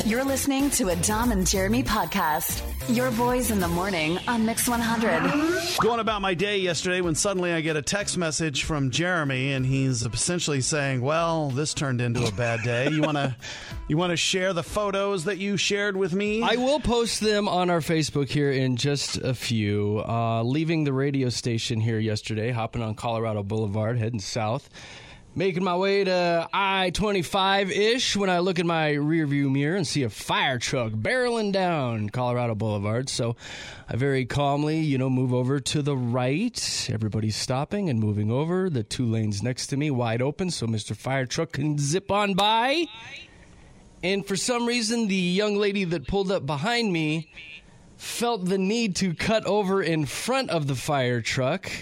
You're listening to a Dom and Jeremy podcast. Your boys in the morning on Mix 100. Going about my day yesterday when suddenly I get a text message from Jeremy, and he's essentially saying, well, this turned into a bad day. You want to share the photos that you shared with me? I will post them on our Facebook here in just a few. Leaving the radio station here yesterday, hopping on Colorado Boulevard, heading south. Making my way to I-25-ish when I look in my rearview mirror and see a fire truck barreling down Colorado Boulevard. So I very calmly, move over to the right. Everybody's stopping and moving over. The two lanes next to me wide open so Mr. Fire Truck can zip on by. And for some reason, the young lady that pulled up behind me felt the need to cut over in front of the fire truck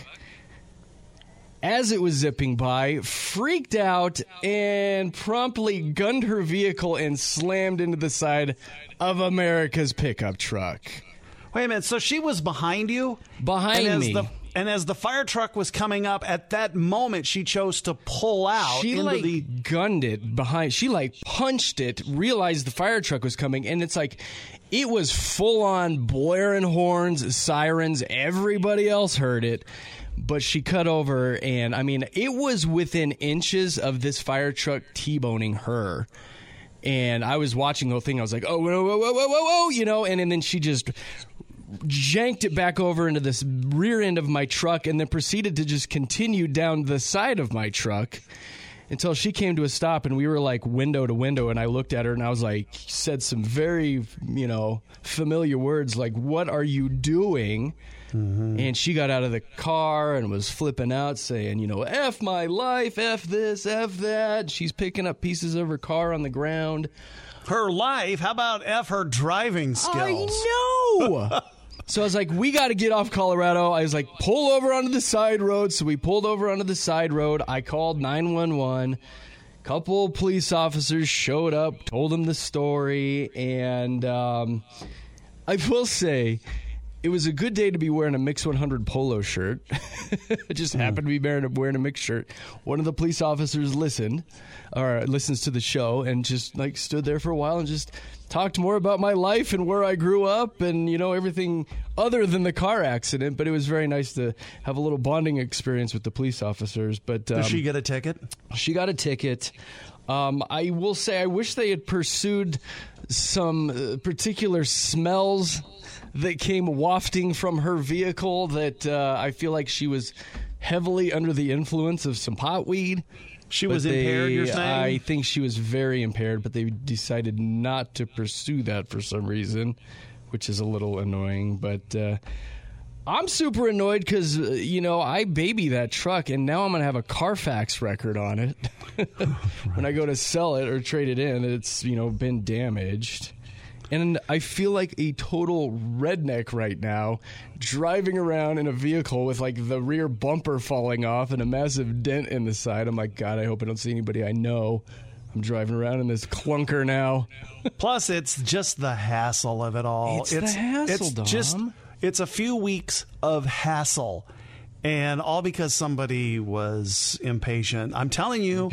as it was zipping by, freaked out, and promptly gunned her vehicle and slammed into the side of America's pickup truck. Wait a minute, so she was behind you? Behind me. And as the fire truck was coming up, at that moment, she chose to pull out. She, gunned it behind. She, punched it, realized the fire truck was coming, and it's it was full-on blaring horns, sirens. Everybody else heard it. But she cut over, and, it was within inches of this fire truck T-boning her. And I was watching the whole thing. I was like, oh, whoa, whoa, whoa, whoa, whoa, and then she just janked it back over into this rear end of my truck and then proceeded to just continue down the side of my truck until she came to a stop, and we were, window to window, and I looked at her, and I was said some very, familiar words, what are you doing? Mm-hmm. And she got out of the car and was flipping out, saying, F my life, F this, F that. She's picking up pieces of her car on the ground. Her life? How about F her driving skills? I know! So I was like, we got to get off Colorado. I was like, pull over onto the side road. So we pulled over onto the side road. I called 911. A couple of police officers showed up, told them the story. And I will say, it was a good day to be wearing a Mix 100 polo shirt. I just happened to be wearing a Mix shirt. One of the police officers listens to the show and just stood there for a while and just talked more about my life and where I grew up and, everything other than the car accident. But it was very nice to have a little bonding experience with the police officers. But did she get a ticket? She got a ticket. I will say I wish they had pursued some particular smells that came wafting from her vehicle that I feel like she was heavily under the influence of some pot weed. She was impaired, you're saying? I think she was very impaired, but they decided not to pursue that for some reason, which is a little annoying. But I'm super annoyed because, I baby that truck, and now I'm going to have a Carfax record on it. When I go to sell it or trade it in, it's, been damaged. And I feel like a total redneck right now, driving around in a vehicle with the rear bumper falling off and a massive dent in the side. I'm like, God, I hope I don't see anybody I know. I'm driving around in this clunker now. Plus, it's just the hassle of it all. It's the hassle, Dom. It's a few weeks of hassle. And all because somebody was impatient. I'm telling you,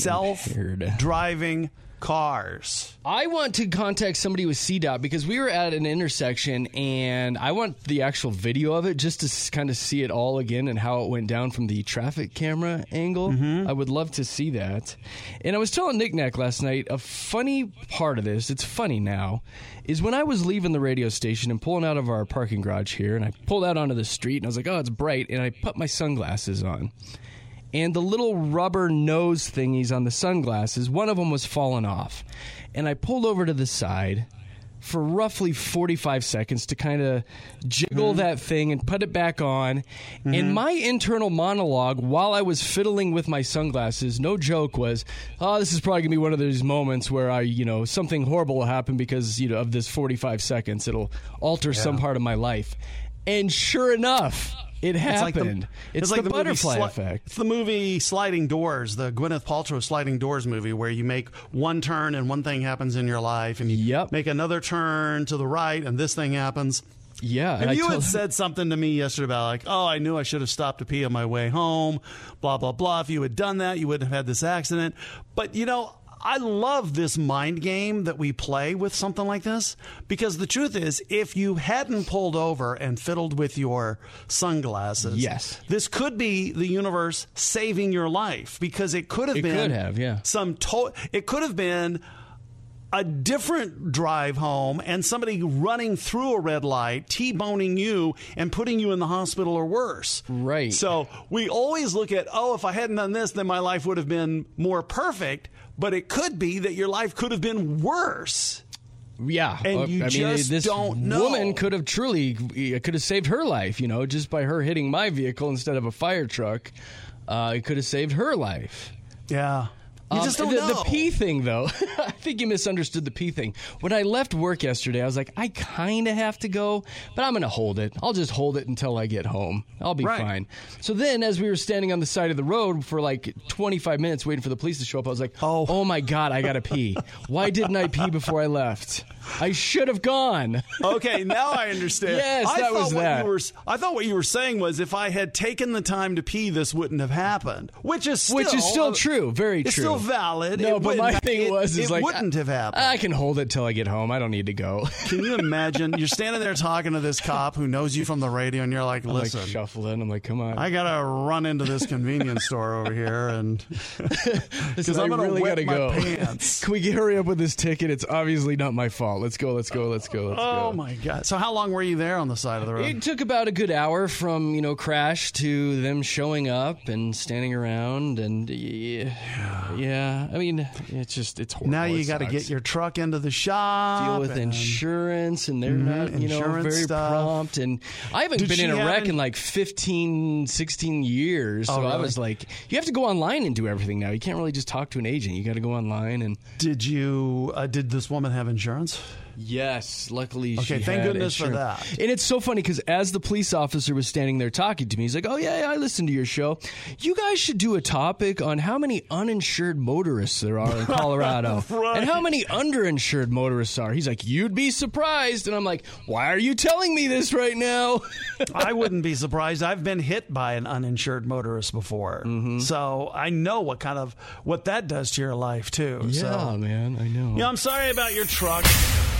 self-driving cars. I want to contact somebody with CDOT because we were at an intersection and I want the actual video of it just to kind of see it all again and how it went down from the traffic camera angle. Mm-hmm. I would love to see that. And I was telling Nick Nack last night, a funny part of this, it's funny now, is when I was leaving the radio station and pulling out of our parking garage here, and I pulled out onto the street and I was like, oh, it's bright, and I put my sunglasses on. And the little rubber nose thingies on the sunglasses, one of them was falling off. And I pulled over to the side for roughly 45 seconds to kind of jiggle that thing and put it back on. Mm-hmm. And my internal monologue while I was fiddling with my sunglasses, no joke, was, oh, this is probably going to be one of those moments where something horrible will happen because, of this 45 seconds. It'll alter some part of my life. And sure enough, it happened. It's like the butterfly effect. It's the movie Sliding Doors, the Gwyneth Paltrow Sliding Doors movie, where you make one turn and one thing happens in your life, and you make another turn to the right and this thing happens. Yeah. And you had said something to me yesterday about I knew I should have stopped to pee on my way home, blah, blah, blah. If you had done that, you wouldn't have had this accident. But, I love this mind game that we play with something like this, because the truth is, if you hadn't pulled over and fiddled with your sunglasses, yes, this could be the universe saving your life, because it could have been it could have been a different drive home and somebody running through a red light, T-boning you and putting you in the hospital or worse. Right. So we always look at, if I hadn't done this, then my life would have been more perfect. But it could be that your life could have been worse. Yeah. And you this don't know. Woman could have saved her life, just by her hitting my vehicle instead of a fire truck. It could have saved her life. Yeah. You just don't know. The pee thing, though, I think you misunderstood the pee thing. When I left work yesterday, I was like, I kind of have to go, but I'm going to hold it. I'll just hold it until I get home. I'll be fine. So then, as we were standing on the side of the road for like 25 minutes waiting for the police to show up, I was like, oh my God, I got to pee. Why didn't I pee before I left? I should have gone. Okay, now I understand. Yes, I thought what you were saying was, if I had taken the time to pee, this wouldn't have happened. Which is still true. Very true. It's still valid. No, but my thing was, like, wouldn't have happened. I can hold it till I get home. I don't need to go. Can you imagine? You're standing there talking to this cop who knows you from the radio, and you're like, listen. I'm like shuffling. I'm like, come on. I got to run into this convenience store over here, and because I'm going to wet my pants. Can we hurry up with this ticket? It's obviously not my fault. Let's go. Oh, my God. So how long were you there on the side of the road? It took about a good hour from, crash to them showing up and standing around. And, yeah. I mean, it's horrible. Now you got to get your truck into the shop. Deal with insurance, and they're not, very stuff. Prompt. And I haven't been in a wreck in like 15, 16 years. So really? I was like, you have to go online and do everything now. You can't really just talk to an agent. You got to go online. And did this woman have insurance? Yes, luckily she thank goodness for that. And it's so funny because as the police officer was standing there talking to me, he's like, oh, yeah, I listened to your show. You guys should do a topic on how many uninsured motorists there are in Colorado right. and how many underinsured motorists are. He's like, you'd be surprised. And I'm like, why are you telling me this right now? I wouldn't be surprised. I've been hit by an uninsured motorist before. Mm-hmm. So I know what that does to your life, too. Yeah, man, I know. I'm sorry about your truck.